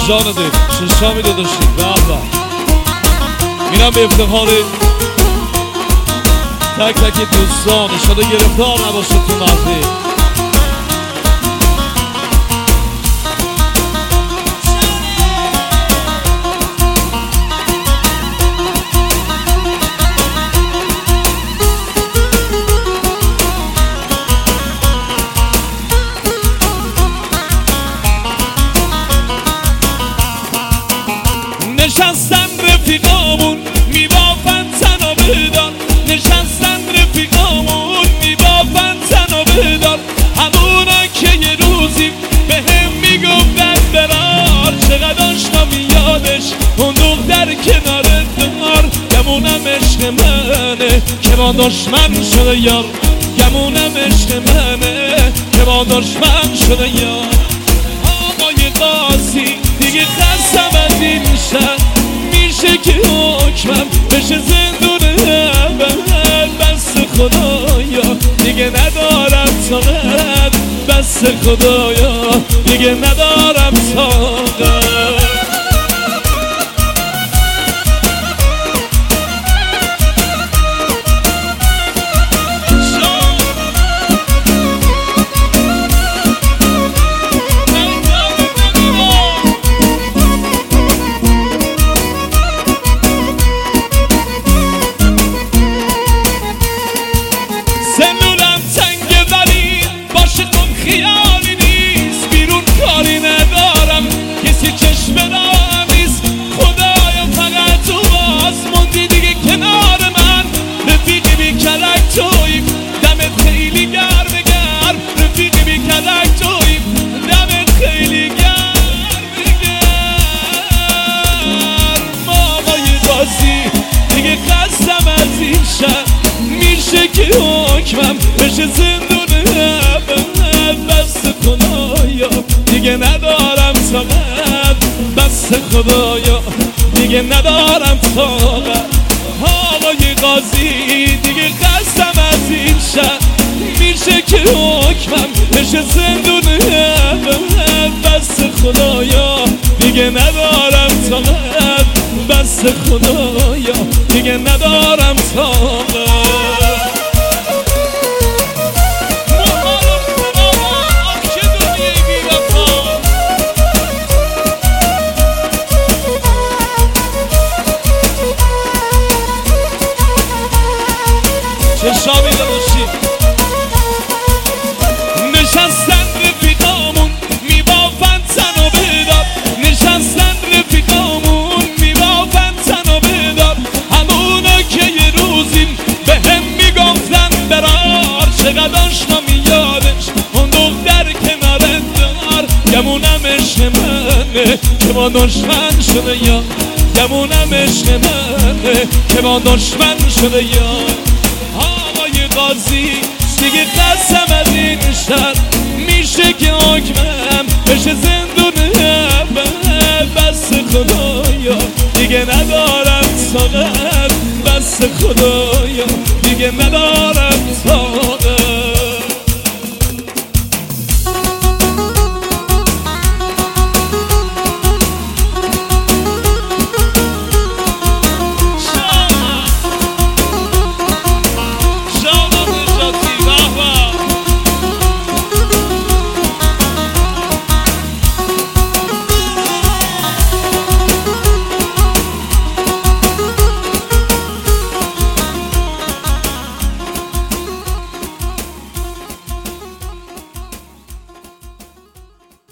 جان دل ششامی داداشیم بابا اینم به افتخار تک تک دوستان اشاره گرفتار نباشه تو محفل. نشستن رفیقامون میبافن تن و بدار، نشستن رفیقامون میبافن تن و بدار، همونا که یه روزی به هم میگفتن برار، چقدر آشنا میادش اون دختر کنار دار، گمونم عشق منه که با دشمن شده یار، گمونم عشق منه که با دشمن شده یار. آقای قاضی دیگه خستم از این شهر، میشه که حکمم بشه زندون ابد، بس خدایا دیگه ندارم طاقت، بس خدایا دیگه ندارم طاقت. سلولم تنگه ولی باشه کن خیالی نیست، بیرون کاری ندارم کسی چشم دارم نیست، خدایا فقط تو باز موندی دیگه کنار من، رفیقی بی کلک تویی دمت خیلی گرم گرم، رفیقی بی کلک تویی دمت خیلی گرم گرم. آقای قاضی دیگه خستم از این شهر، میشه که حکمم بشه زندون ابد، بس خدایا دیگه ندارم طاقت، بس خدایا دیگه ندارم طاقت. آقای قاضی دیگه خستم از این شهر، میشه که حکمم بشه زندون ابد، بس خدایا دیگه ندارم طاقت، بس خدایا دیگه ندارم طاقت. ششامی داداشیم نشستن رفیقامون میبافن تن و بدار، نشستن رفیقامون میبافن تن و بدار، همونا که یه روزی به هم میگفتن برار، چقدر آشنا میادش اون دختر کنار دار، گمونم عشق منه که با دشمن شده یار، گمونم عشق منه که با دشمن شده یار. آقای قاضی دیگه قسم از این شهر، میشه که حکمم بشه زندون ابد، بس خدایا دیگه ندارم طاقت، بس خدایا دیگه ندارم طاقت.